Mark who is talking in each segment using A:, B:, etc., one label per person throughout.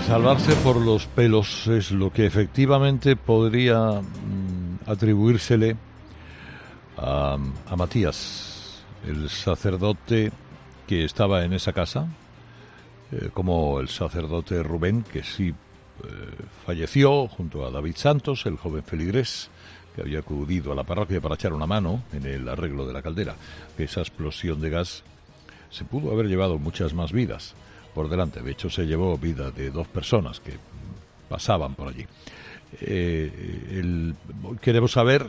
A: Salvarse por los pelos es lo que efectivamente podría atribuírsele a Matías, el sacerdote que estaba en esa casa, como el sacerdote Rubén, que sí falleció junto a David Santos, el joven feligrés que había acudido a la parroquia para echar una mano en el arreglo de la caldera. Esa explosión de gas se pudo haber llevado muchas más vidas por delante. De hecho, se llevó vida de 2 personas que pasaban por allí. Queremos saber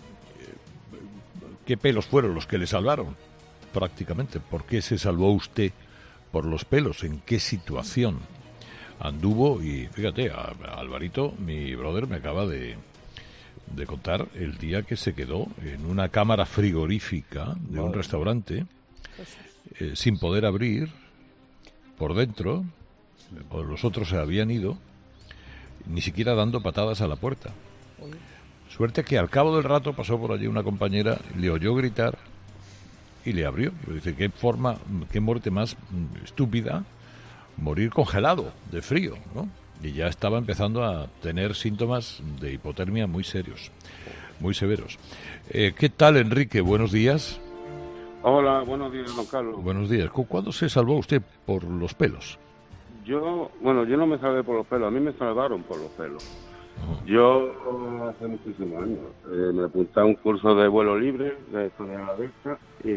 A: qué pelos fueron los que le salvaron, prácticamente. ¿Por qué se salvó usted por los pelos? ¿En qué situación anduvo? Y fíjate, Alvarito, mi brother, me acaba de contar el día que se quedó en una cámara frigorífica de un restaurante sin poder abrir por dentro, o los otros se habían ido, ni siquiera dando patadas a la puerta. Suerte que al cabo del rato pasó por allí una compañera, le oyó gritar y le abrió. Dice, qué muerte más estúpida, morir congelado de frío, ¿no? Y ya estaba empezando a tener síntomas de hipotermia muy serios, muy severos. ¿Qué tal, Enrique? Buenos días.
B: Hola, buenos días, don Carlos.
A: Buenos días. ¿Cuándo se salvó usted por los pelos?
B: Yo no me salvé por los pelos, a mí me salvaron por los pelos. Yo hace muchísimos años me apunté a un curso de vuelo libre, de esto de la Delta,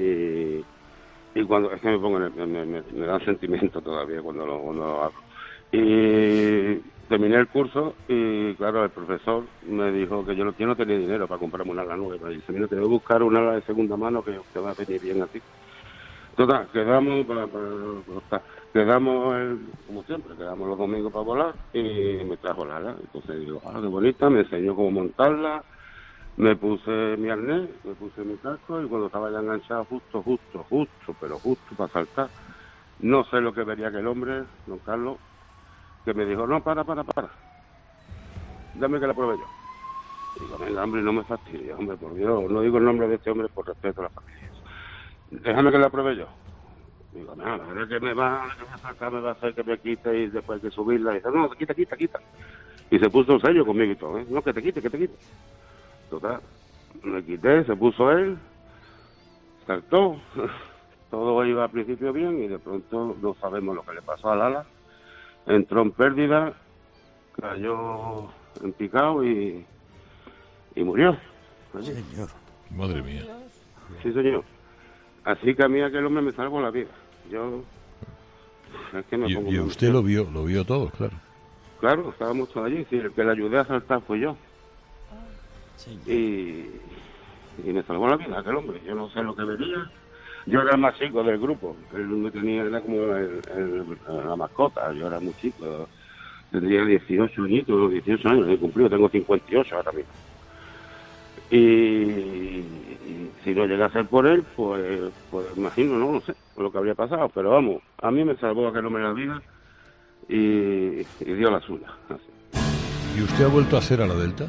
B: y cuando es que me pongo me da sentimiento todavía cuando lo hago. Y terminé el curso y claro, el profesor me dijo que yo no tenía dinero para comprarme una ala nueva. Y dice, mira, te voy a buscar una ala de segunda mano que te va a venir bien a ti. Total, quedamos como siempre, quedamos los domingos para volar y me trajo la ala. Entonces digo, qué bonita, me enseñó cómo montarla, me puse mi arnés, me puse mi casco y cuando estaba ya enganchado justo para saltar, no sé lo que vería aquel hombre, don Carlos, que me dijo, no, para, dame que la pruebe yo. Digo, venga, hombre, no me fastidies, hombre, por Dios, no digo el nombre de este hombre por respeto a la familia. Déjame que la pruebe yo. Digo, nada, la verdad que me va a sacar, me va a hacer que me quite y después hay que subirla. Y dice, no, quita. Y se puso en serio conmigo y todo, ¿eh? No, que te quite. Total, me quité, se puso él, saltó, todo iba al principio bien y de pronto no sabemos lo que le pasó al ala. Entró en pérdida, cayó en picado y murió.
C: Señor.
A: Madre mía.
B: Sí, señor. Así que a mí aquel hombre me salvó la vida. Yo... Es que me pongo
A: y usted lo vio todo, claro.
B: Claro, estábamos todos allí. Sí, el que le ayudé a saltar fue yo. Y me salvó la vida aquel hombre. Yo no sé lo que vería. Yo era el más chico del grupo. Él me tenía, era como la mascota. Yo era muy chico. Tendría 18 años. He cumplido, tengo 58 ahora mismo. Y si no llega a ser por él, pues imagino, no sé lo que habría pasado. Pero vamos, a mí me salvó aquel hombre la vida y dio la suya. Así.
A: ¿Y usted ha vuelto a hacer a la Delta?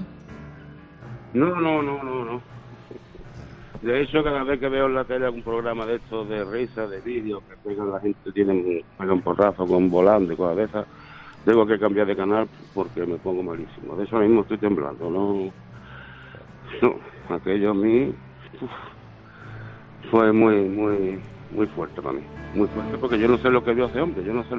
B: No. De hecho, cada vez que veo en la tele algún programa de estos de risa, de vídeos, que pegan la gente, pegan porrazo con volante y cosas de esas, tengo que cambiar de canal porque me pongo malísimo. De eso ahora mismo estoy temblando, No, aquello a mí fue muy fuerte para mí. Muy fuerte porque yo no sé lo que vio ese hombre, No sé.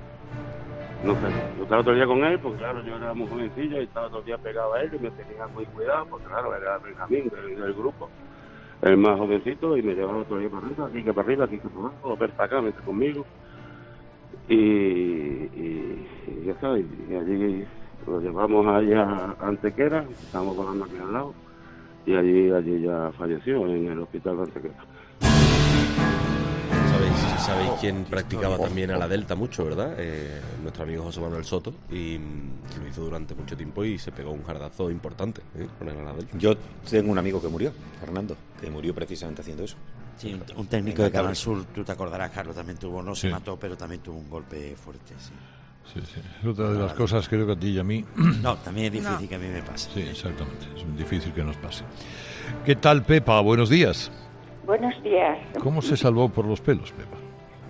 B: Yo estaba otro día con él, porque claro, yo era muy jovencillo y estaba todo el día pegado a él y me tenía muy cuidado, porque claro, era Benjamín del grupo. El más jovencito, y me llevaba otro día para arriba, aquí que para abajo, ven para acá, vente conmigo. Y ya está, y allí lo llevamos allá a Antequera, estábamos volando aquí al lado, y allí ya falleció en el hospital de Antequera.
C: ¿Sabéis quién practicaba también a la Delta mucho, verdad? Nuestro amigo José Manuel Soto, y lo hizo durante mucho tiempo y se pegó un jardazo importante con el a la Delta.
D: Yo tengo un amigo que murió, Fernando, que murió precisamente haciendo eso.
E: Sí, un técnico de Canal Sur, tú te acordarás, Carlos, también tuvo, se mató, pero también tuvo un golpe fuerte, sí.
A: Sí. Es otra de las cosas, creo que a ti y a mí...
E: No, también es difícil que a mí me pase.
A: Sí, exactamente, es difícil que nos pase. ¿Qué tal, Pepa? Buenos días.
F: Buenos días.
A: ¿Cómo se salvó por los pelos, Pepa?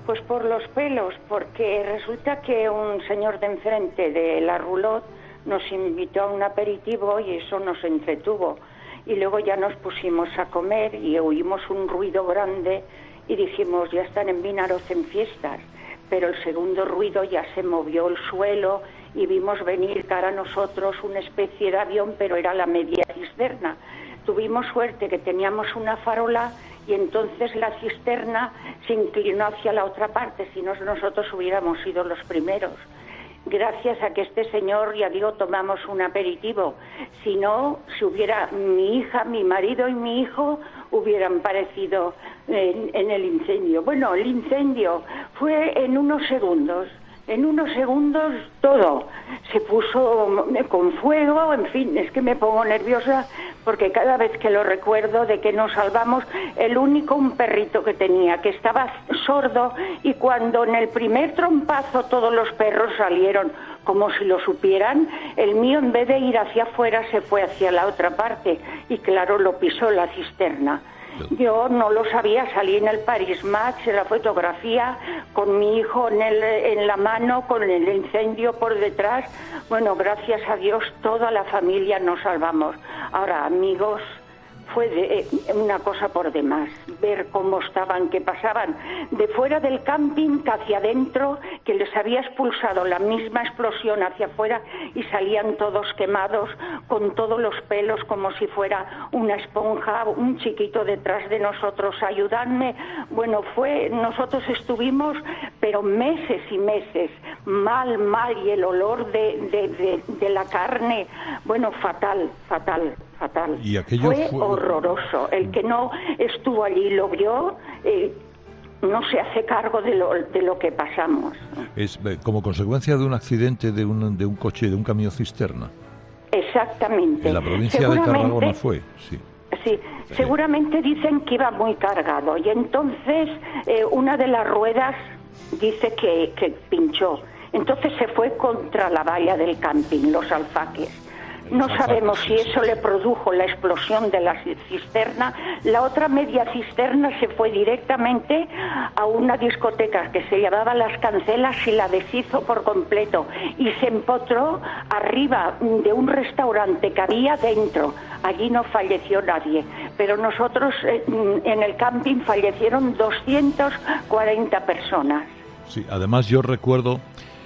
F: Pues por los pelos, porque resulta que un señor de enfrente de la roulotte nos invitó a un aperitivo y eso nos entretuvo. Y luego ya nos pusimos a comer y oímos un ruido grande y dijimos, ya están en Vinaroz en fiestas. Pero el segundo ruido ya se movió el suelo y vimos venir cara a nosotros una especie de avión, pero era la media cisterna. Tuvimos suerte que teníamos una farola y entonces la cisterna se inclinó hacia la otra parte, si no nosotros hubiéramos sido los primeros. Gracias a que este señor, ya digo, tomamos un aperitivo. Si no, si hubiera mi hija, mi marido y mi hijo hubieran parecido en el incendio. Bueno, el incendio fue en unos segundos. En unos segundos todo se puso con fuego, en fin, es que me pongo nerviosa porque cada vez que lo recuerdo de que nos salvamos, un perrito que tenía, que estaba sordo, y cuando en el primer trompazo todos los perros salieron como si lo supieran, el mío en vez de ir hacia afuera se fue hacia la otra parte y claro, lo pisó la cisterna. Yo no lo sabía, salí en el Paris Match, en la fotografía, con mi hijo en la mano, con el incendio por detrás. Bueno, gracias a Dios, toda la familia nos salvamos. Ahora, amigos, fue una cosa por demás, ver cómo estaban, que pasaban de fuera del camping hacia adentro, que les había expulsado la misma explosión hacia afuera y salían todos quemados, con todos los pelos como si fuera una esponja, un chiquito detrás de nosotros, ayudadme. Bueno, nosotros estuvimos, pero meses y meses, mal, y el olor de la carne, bueno, fatal.
A: Y aquello
F: fue horroroso. El que no estuvo allí y lo vio, no se hace cargo de lo que pasamos.
A: Es como consecuencia de un accidente de un coche, de un camión cisterna.
F: Exactamente.
A: En la provincia de Tarragona fue, sí.
F: Sí, seguramente dicen que iba muy cargado y entonces una de las ruedas dice que pinchó. Entonces se fue contra la valla del camping, los alfaques. No sabemos si eso le produjo la explosión de la cisterna. La otra media cisterna se fue directamente a una discoteca que se llamaba Las Cancelas y la deshizo por completo. Y se empotró arriba de un restaurante que había dentro. Allí no falleció nadie. Pero nosotros en el camping fallecieron 240 personas.
A: Sí, además yo recuerdo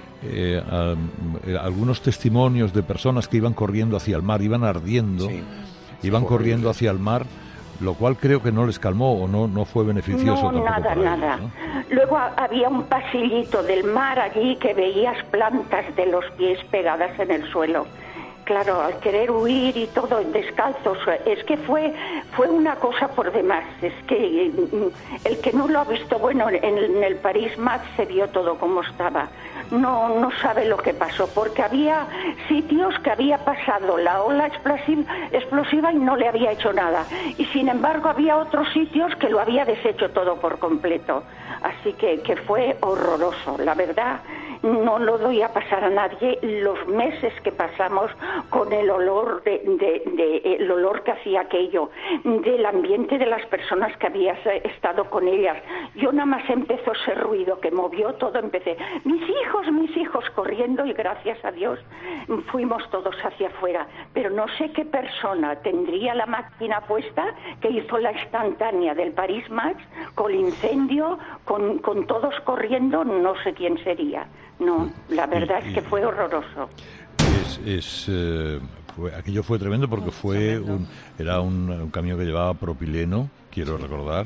A: algunos testimonios de personas que iban corriendo hacia el mar, iban ardiendo, iban corriendo hacia el mar, lo cual creo que no les calmó o no fue beneficioso.
F: No, nada.
A: Ellos, ¿no?
F: Luego había un pasillito del mar allí que veías plantas de los pies pegadas en el suelo. Claro, al querer huir y todo descalzos, es que fue una cosa por demás. Es que el que no lo ha visto, bueno, en el Paris Match se vio todo como estaba. No sabe lo que pasó, porque había sitios que había pasado la ola explosiva y no le había hecho nada. Y sin embargo había otros sitios que lo había deshecho todo por completo. Así que fue horroroso, la verdad. No lo doy a pasar a nadie los meses que pasamos con el olor el olor que hacía aquello, del ambiente de las personas que habías estado con ellas. Yo nada más empezó ese ruido que movió todo, empecé, mis hijos corriendo y gracias a Dios fuimos todos hacia afuera. Pero no sé qué persona tendría la máquina puesta que hizo la instantánea del Paris Match con el incendio, con todos corriendo, no sé quién sería. No, la verdad es que fue horroroso.
A: Aquello fue tremendo porque era un camión que llevaba propileno, quiero recordar.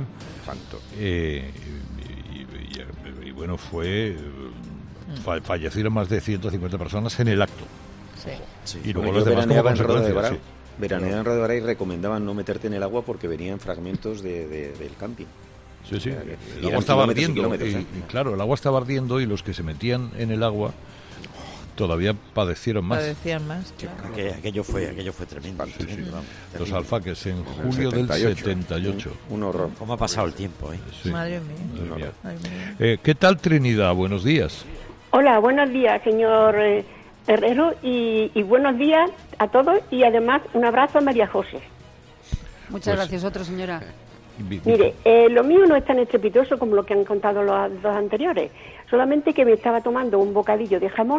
A: Y bueno, fallecieron más de 150 personas en el acto.
D: Sí.
A: Y luego los demás como consecuencia.
D: Veraneaba en Radio Varay y recomendaban no meterte en el agua porque venían fragmentos del camping.
A: Sí. El agua estaba ardiendo y claro, el agua estaba ardiendo y los que se metían en el agua todavía padecieron más.
E: Claro. Aquello fue tremendo.
A: Sí. Los alfaques en julio del 78.
D: Un horror.
E: ¿Cómo ha pasado el tiempo?
A: Sí.
G: Madre mía.
A: ¿Qué tal, Trinidad? Buenos días.
H: Hola, buenos días, señor Herrero, y buenos días a todos y además un abrazo a María José.
G: Muchas gracias, señora.
H: Mire, lo mío no es tan estrepitoso como lo que han contado los dos anteriores, solamente que me estaba tomando un bocadillo de jamón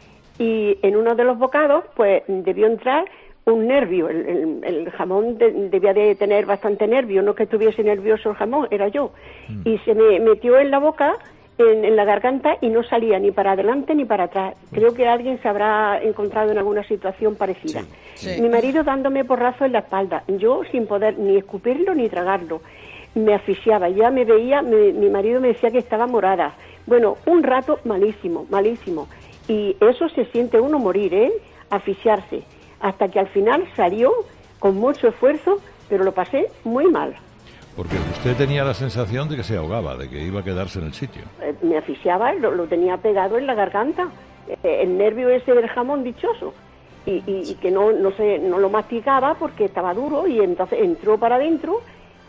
H: y en uno de los bocados pues debió entrar un nervio. El jamón debía de tener bastante nervio, no que estuviese nervioso el jamón, era yo. Y se me metió en la boca, en la garganta, y no salía ni para adelante ni para atrás. Creo que alguien se habrá encontrado en alguna situación parecida.
I: Sí.
H: Mi marido dándome porrazo en la espalda, yo sin poder ni escupirlo ni tragarlo. Me asfixiaba, ya me veía, mi marido me decía que estaba morada. Bueno, un rato malísimo, malísimo. Y eso se siente uno morir, asfixiarse. Hasta que al final salió con mucho esfuerzo, pero lo pasé muy mal.
A: Porque usted tenía la sensación de que se ahogaba, de que iba a quedarse en el sitio.
H: Me asfixiaba, lo tenía pegado en la garganta, el nervio ese del jamón dichoso, y que no lo masticaba porque estaba duro, y entonces entró para adentro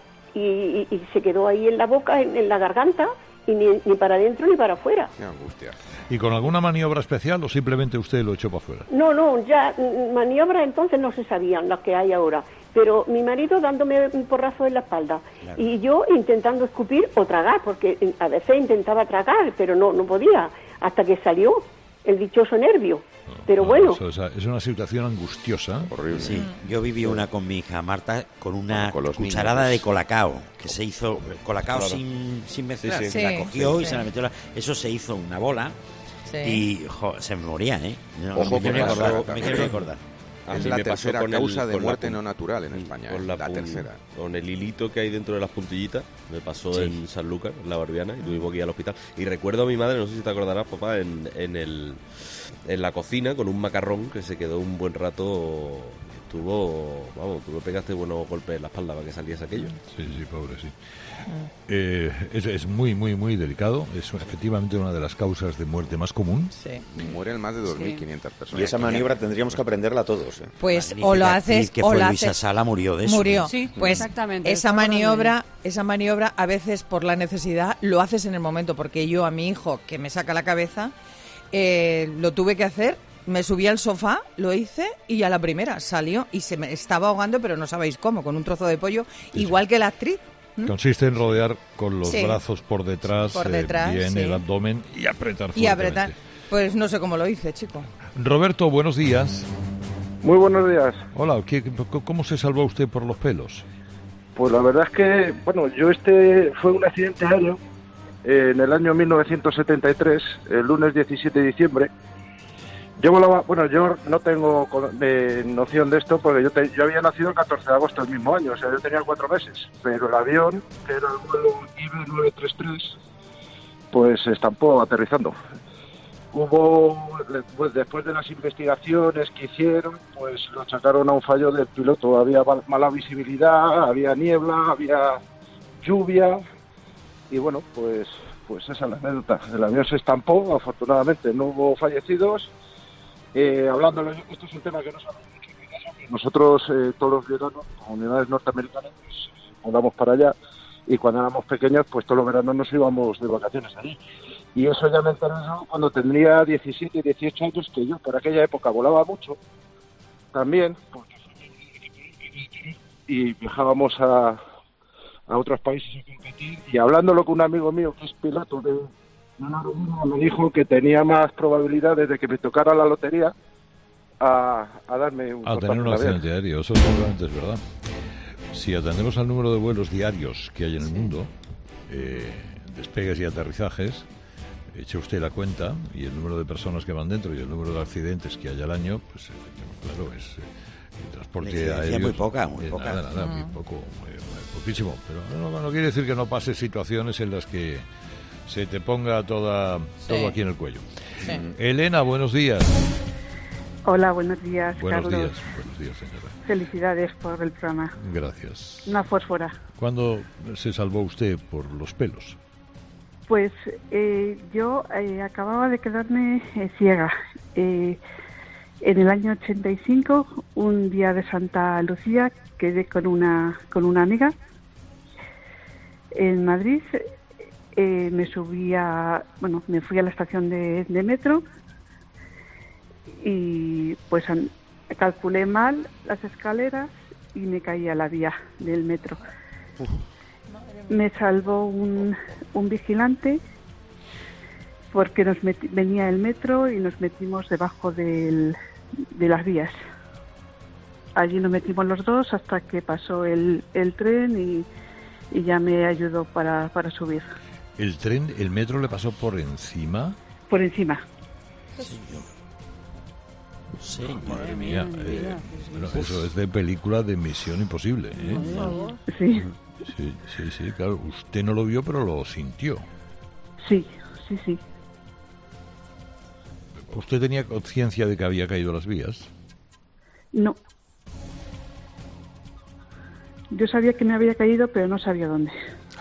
H: y se quedó ahí en la boca, en la garganta, y ni para adentro ni para afuera.
J: Qué angustia.
A: ¿Y con alguna maniobra especial o simplemente usted lo echó para afuera?
H: No, ya maniobras entonces no se sabían las que hay ahora, pero mi marido dándome un porrazo en la espalda, claro, y yo intentando escupir o tragar, porque a veces intentaba tragar, pero no podía, hasta que salió el dichoso nervio. Pero bueno.
A: Eso es una situación angustiosa.
J: Horrible.
E: Sí, yo viví una con mi hija Marta con una cucharada de colacao, que se hizo colacao sin mezclar,
I: Sí.
E: se la cogió
I: Sí.
E: y se la metió, eso se hizo una bola.
I: Sí.
E: Y se me moría,
J: Ojo,
E: me quiero recordar.
C: A
J: Es
C: mí
J: la
C: me pasó
J: tercera
C: con
J: causa de
C: con la
J: muerte
C: pun-
J: no natural en España.
C: Con
J: La
C: pun-
J: tercera.
C: Con el hilito que hay dentro de las puntillitas, me pasó en Sanlúcar, en la Barbiana, y tuvimos que ir al hospital. Y recuerdo a mi madre, no sé si te acordarás, papá, en la cocina con un macarrón que se quedó un buen rato. Tuve que pegaste buenos golpes en la espalda para que saliese aquello.
A: Sí, pobre, sí. Es muy, muy, muy delicado. Es efectivamente una de las causas de muerte más común.
I: Sí.
J: Mueren más de 2.500 personas.
D: Y esa maniobra tendríamos que aprenderla todos.
I: Pues
E: Magnífica
I: o lo
E: actriz
I: haces
E: que
I: o
E: fue
I: la
E: Luisa
I: haces.
E: Sala murió de eso.
I: Murió.
K: Sí,
I: Pues
K: exactamente.
I: esa maniobra a veces por la necesidad lo haces en el momento, porque yo a mi hijo que me saca la cabeza lo tuve que hacer. Me subí al sofá, lo hice y a la primera salió y se me estaba ahogando, pero no sabéis cómo, con un trozo de pollo, igual que la actriz.
A: Consiste en rodear con los
I: Sí.
A: brazos por detrás, bien
I: sí.
A: el abdomen y apretar
I: Y apretar.
A: fuertemente.
I: Pues no sé cómo lo hice, chico.
A: Roberto, buenos días.
L: Muy buenos días.
A: Hola, ¿cómo se salvó usted por los pelos?
L: Pues la verdad es que, yo fue un accidente aéreo en el año 1973, el lunes 17 de diciembre. Yo volaba, yo no tengo noción de esto porque yo había nacido el 14 de agosto del mismo año, o sea, yo tenía 4 meses, pero el avión, que era el vuelo IB933, pues se estampó aterrizando. Pues después de las investigaciones que hicieron, pues lo achacaron a un fallo del piloto. Había mala visibilidad, había niebla, había lluvia y pues esa es la anécdota. El avión se estampó, afortunadamente no hubo fallecidos. Hablándolo, esto es un tema que no sabemos mucho en mi caso, que nosotros todos los veranos, comunidades norteamericanas, pues volamos para allá y cuando éramos pequeños, pues todos los veranos nos íbamos de vacaciones allí. Y eso ya me enteré yo cuando tendría 17, 18 años, que yo por aquella época volaba mucho también, y viajábamos a otros países a competir, y hablándolo con un amigo mío que es piloto de una aerolínea, me dijo que tenía más probabilidades de que me tocara la lotería a darme un
A: tener un accidente aéreo, eso seguramente es verdad. Si atendemos al número de vuelos diarios que hay en el mundo, despegues y aterrizajes, eche usted la cuenta, y el número de personas que van dentro y el número de accidentes que hay al año, pues claro, es el transporte aéreo.
E: Muy poca.
A: Muy poco, muy poquísimo. Pero no quiere decir que no pase situaciones en las que se te ponga todo aquí en el cuello. Sí. Elena, buenos días.
M: Hola, buenos días,
A: Buenos
M: Carlos.
A: días, señora.
M: Felicidades por el programa.
A: Gracias.
M: Una fósfora.
A: ¿Cuándo se salvó usted por los pelos?
M: Pues yo acababa de quedarme ciega. En el año 85, un día de Santa Lucía, quedé con una amiga en Madrid. Me fui a la estación de metro y pues calculé mal las escaleras y me caí a la vía del metro. me salvó un vigilante porque venía el metro y nos metimos debajo de las vías. Allí nos metimos los dos hasta que pasó el tren y ya me ayudó para subir.
A: ¿El metro le pasó por encima?
M: Por encima.
E: Sí,
A: madre mía. Bueno, eso es de película de Misión Imposible, ¿eh?
M: Sí.
A: Sí, claro. Usted no lo vio, pero lo sintió.
M: Sí.
A: ¿Usted tenía conciencia de que había caído a las vías?
M: No. Yo sabía que me había caído, pero no sabía dónde.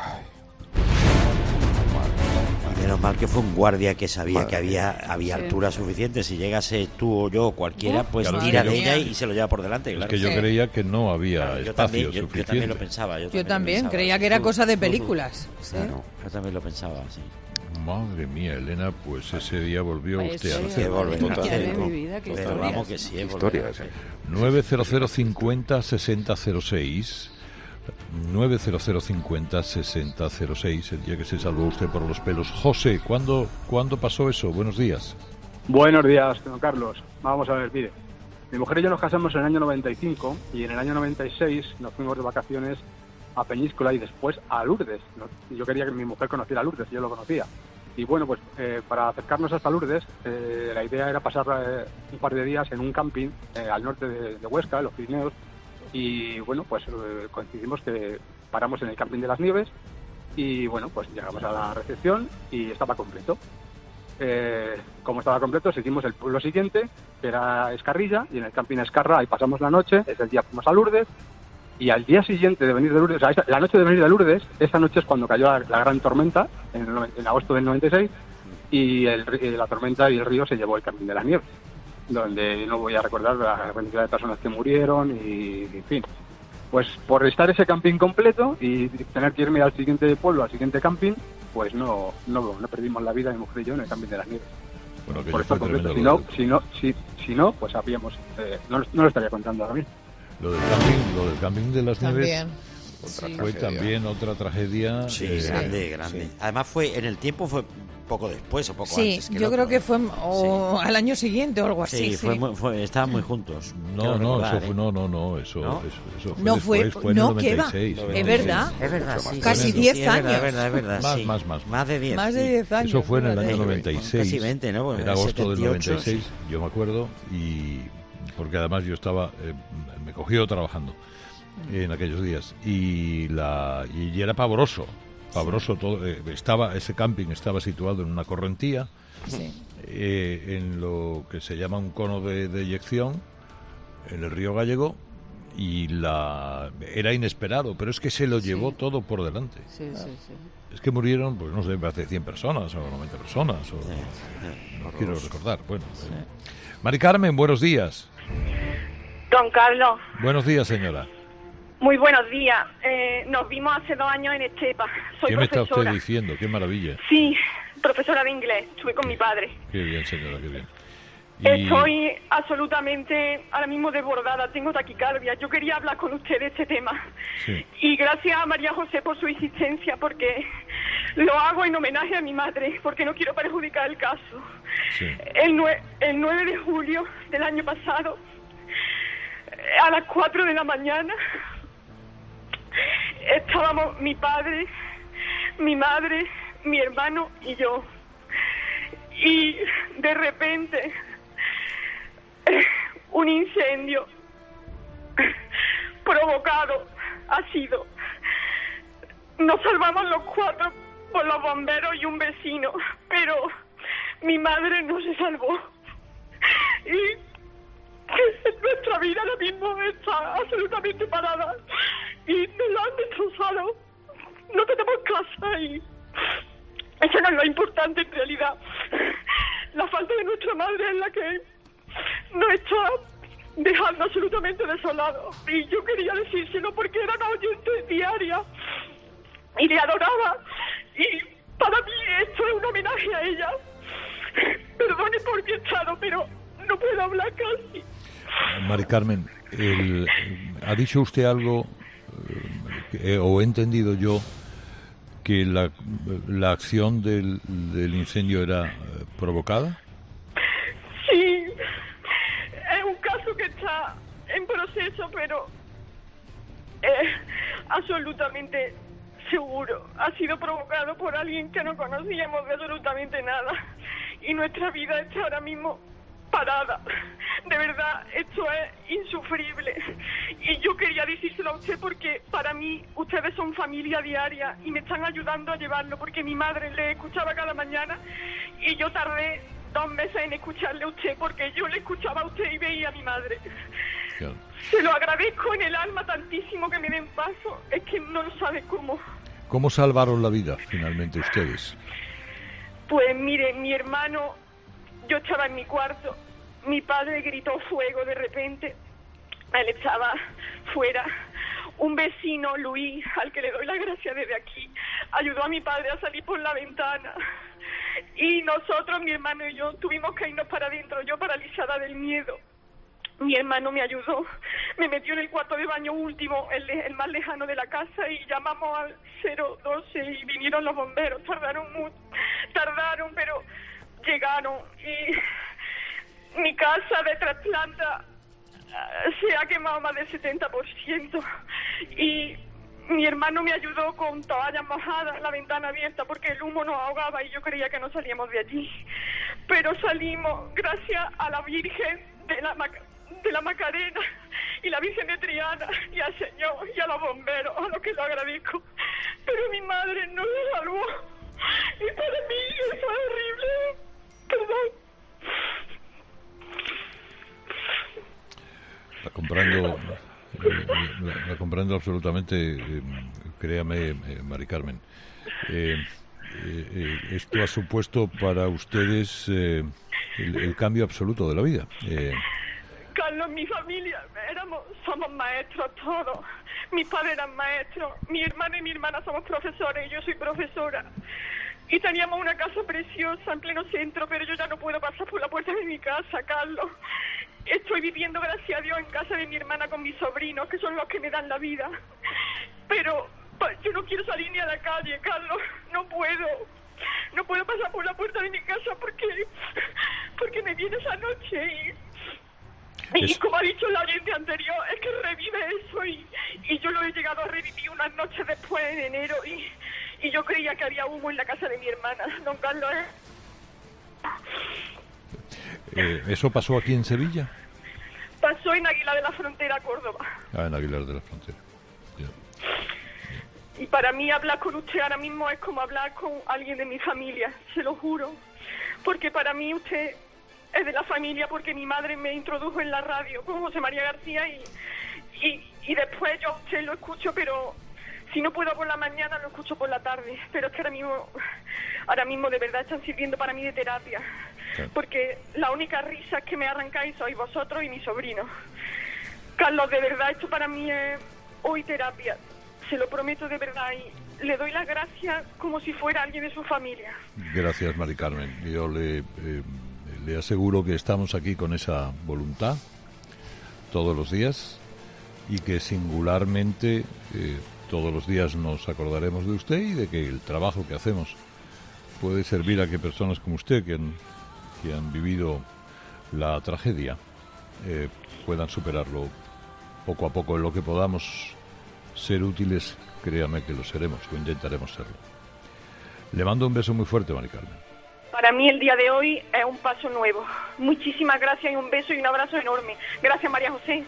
E: Menos mal que fue un guardia que sabía que había altura suficiente. Si llegase tú o yo o cualquiera, pues
A: claro,
E: tira de ella y se lo lleva por delante. Claro.
A: Es que yo creía que no había espacio suficiente.
E: Yo también lo pensaba.
I: Yo también creía que era cosa de películas.
E: Claro, yo también lo pensaba, sí.
A: Madre mía, Elena, pues ese día volvió usted a hacer.
E: Pero vamos que sí,
J: historias.
A: 900 50 60 06. 900 50 60 06, el día que se salvó usted por los pelos. José, ¿cuándo pasó eso? Buenos días.
K: Buenos días, don Carlos. Vamos a ver, mire. Mi mujer y yo nos casamos en el año 95 y en el año 96 nos fuimos de vacaciones a Peñíscola y después a Lourdes. Yo quería que mi mujer conociera a Lourdes, yo lo conocía. Y bueno, pues para acercarnos hasta Lourdes, la idea era pasar un par de días en un camping al norte de Huesca, en los Pirineos. Y bueno, pues coincidimos que paramos en el camping de las Nieves y bueno, pues llegamos a la recepción y estaba completo. Como estaba completo, seguimos el pueblo siguiente, que era Escarrilla, y en el camping Escarra ahí pasamos la noche. Ese día fuimos a Lourdes y al día siguiente de venir de Lourdes, o sea, la noche de venir de Lourdes, esa noche es cuando cayó la gran tormenta en agosto del 96 y la tormenta y el río se llevó el camping de las Nieves, donde no voy a recordar la cantidad de personas que murieron y en fin. Pues por estar ese camping completo y tener que irme al siguiente pueblo, al siguiente camping, pues no perdimos la vida mi mujer y yo en el camping de las Nieves.
A: Bueno, que
K: por estar completo. Si no, pues habríamos no lo estaría contando ahora mismo.
A: Lo del camping de las Nieves fue también otra tragedia.
E: Sí, grande. Además
A: en
E: el tiempo fue poco después o poco antes.
I: Sí, yo creo que fue al año siguiente o algo así.
E: Sí, estaban muy juntos.
A: No fue en el 96.
I: Es verdad.
E: Sí,
I: casi 10 años.
E: Es verdad.
A: Más
E: de 10.
I: Más de 10 años.
A: Eso fue en el año 96.
E: Casi 20, ¿no?
A: Era agosto del 96, yo me acuerdo, y porque además yo estaba, me cogió trabajando en aquellos días y era pavoroso todo. Ese camping estaba situado en una correntía, en lo que se llama un cono de eyección en el río Gallego, y era inesperado, pero es que se lo llevó todo por delante. Es que murieron, pues no sé, más de 100 personas o 90 personas, no quiero recordar. Bueno, Mari Carmen, buenos días.
N: Don Carlos.
A: Buenos días, señora.
N: Muy buenos días. Nos vimos hace 2 años en Estepa. Soy
A: ¿Qué me está
N: profesora.
A: usted diciendo? ¡Qué maravilla!
N: Sí, profesora de inglés. Estuve con mi padre.
A: Qué bien, señora, qué bien.
N: Estoy absolutamente ahora mismo desbordada. Tengo taquicardia. Yo quería hablar con usted de este tema.
A: Sí.
N: Y gracias a María José por su insistencia, porque lo hago en homenaje a mi madre, porque no quiero perjudicar el caso.
A: Sí.
N: El 9 de julio del año pasado, a las 4 de la mañana, estábamos mi padre, mi madre, mi hermano y yo. Y de repente, un incendio provocado ha sido. Nos salvamos los 4 por los bomberos y un vecino, pero mi madre no se salvó. Y nuestra vida ahora mismo está absolutamente parada y nos la han destrozado. No tenemos casa y eso no es lo importante en realidad. La falta de nuestra madre es la que nos está dejando absolutamente desolados. Y yo quería decírselo porque era una oyente diaria y le adoraba. Y para mí esto es un homenaje a ella. Perdone por mi estado, pero no puedo hablar casi.
A: Mari Carmen, ¿ha dicho usted algo, o he entendido yo, que la acción del incendio era provocada?
N: Sí, es un caso que está en proceso, pero es absolutamente seguro. Ha sido provocado por alguien que no conocíamos de absolutamente nada y nuestra vida está ahora mismo parada. De verdad, esto es insufrible. Y yo quería decírselo a usted porque para mí ustedes son familia diaria y me están ayudando a llevarlo, porque mi madre le escuchaba cada mañana y yo tardé 2 meses en escucharle a usted porque yo le escuchaba a usted y veía a mi madre.
A: Claro.
N: Se lo agradezco en el alma tantísimo que me den paso, es que no lo sabe cómo.
A: ¿Cómo salvaron la vida finalmente ustedes?
N: Pues mire, mi hermano, yo estaba en mi cuarto, mi padre gritó fuego de repente, él estaba fuera, un vecino, Luis, al que le doy las gracias desde aquí, ayudó a mi padre a salir por la ventana y nosotros, mi hermano y yo, tuvimos que irnos para adentro, yo paralizada del miedo. Mi hermano me ayudó, me metió en el cuarto de baño último, el más lejano de la casa, y llamamos al 012 y vinieron los bomberos. Tardaron, pero llegaron. Y mi casa de 3 plantas se ha quemado más del 70%. Y mi hermano me ayudó con toallas mojadas, la ventana abierta, porque el humo nos ahogaba y yo creía que no salíamos de allí. Pero salimos gracias a la Virgen de la Macarena y la Virgen de Triana y al Señor y a los bomberos, a los que lo agradezco. Pero mi madre no se salvó y para mí eso es horrible. Perdón.
A: La comprendo absolutamente, créame, Mari Carmen. Esto ha supuesto para ustedes el cambio absoluto de la vida.
N: Carlos, mi familia, somos maestros todos. Mis padres eran maestros, mi hermano y mi hermana somos profesores y yo soy profesora. Y teníamos una casa preciosa en pleno centro, pero yo ya no puedo pasar por la puerta de mi casa, Carlos. Estoy viviendo, gracias a Dios, en casa de mi hermana con mis sobrinos, que son los que me dan la vida. Pero yo no quiero salir ni a la calle, Carlos, no puedo. No puedo pasar por la puerta de mi casa porque me viene esa noche y como ha dicho la oyente anterior, es que revive eso y yo lo he llegado a revivir unas noches después en enero y yo creía que había humo en la casa de mi hermana. Don Carlos,
A: ¿Eso pasó aquí en Sevilla?
N: Pasó en Aguilar de la Frontera, Córdoba.
A: En Aguilar de la Frontera.
N: Y para mí hablar con usted ahora mismo es como hablar con alguien de mi familia, se lo juro. Porque para mí usted es de la familia, porque mi madre me introdujo en la radio con José María García y después yo a usted lo escucho, pero si no puedo por la mañana lo escucho por la tarde. Pero es que ahora mismo de verdad están sirviendo para mí de terapia. Porque la única risa que me arrancáis sois vosotros y mi sobrino. Carlos, de verdad, esto para mí es hoy terapia. Se lo prometo de verdad y le doy las gracias como si fuera alguien de su familia.
A: Gracias, Mari Carmen. Yo le aseguro que estamos aquí con esa voluntad todos los días y que singularmente todos los días nos acordaremos de usted y de que el trabajo que hacemos puede servir a que personas como usted que han vivido la tragedia puedan superarlo poco a poco. En lo que podamos ser útiles, créame que lo seremos o intentaremos serlo. Le mando un beso muy fuerte, Mari Carmen.
N: Para mí el día de hoy es un paso nuevo. Muchísimas gracias y un beso y un abrazo enorme. Gracias, María José.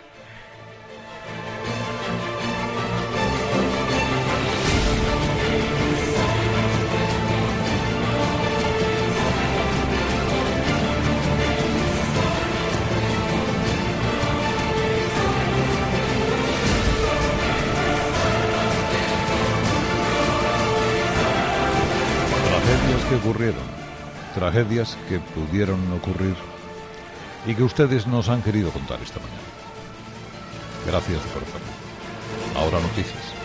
A: Tragedias que ocurrieron, tragedias que pudieron ocurrir y que ustedes nos han querido contar esta mañana. Gracias por hacerlo. Ahora noticias.